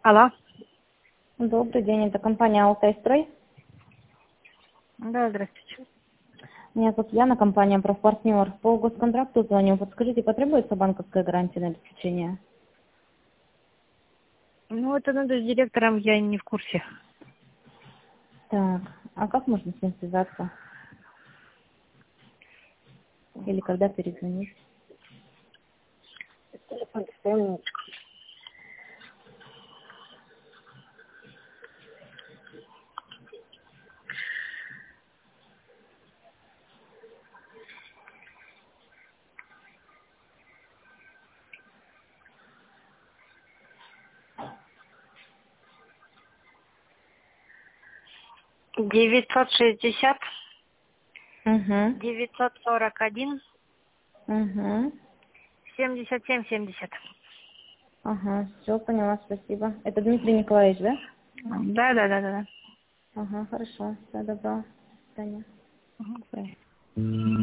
Алло. Добрый день, это компания «Алтайстрой». Да, здравствуйте. Меня зовут Яна, компания «Профпартнер». По госконтракту звоню. Подскажите, потребуется банковская гарантия на обеспечение? Ну, это надо с директором, я не в курсе. Так, а как можно с ним связаться? Или когда перезвонить? Телефон, дай минуточку. Девятьсот 941 Угу. 77 70. Ага, все, поняла, спасибо. Это Дмитрий Николаевич, да? Да. Ага, хорошо. Все, добро. До свидания. Мгм,